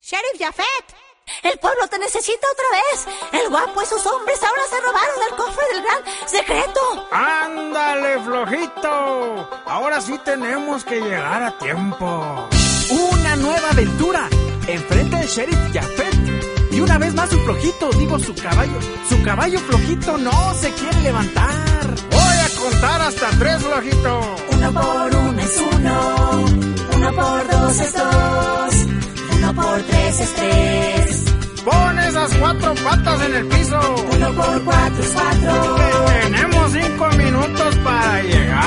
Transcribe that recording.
Sheriff Jafet, el pueblo te necesita otra vez. El guapo y sus hombres ahora se robaron el cofre del gran secreto. ¡Ándale, flojito! Ahora sí tenemos que llegar a tiempo. Una nueva aventura enfrente del Sheriff Jafet. Y una vez más su flojito, su caballo flojito no se quiere levantar. Voy a contar hasta 3, flojito. 1 por 1 es 1, 1 por 2 es 2, 1 por 3 es 3. Pon esas 4 patas en el piso. 1 por 4 es 4. Tenemos 5 minutos para llegar.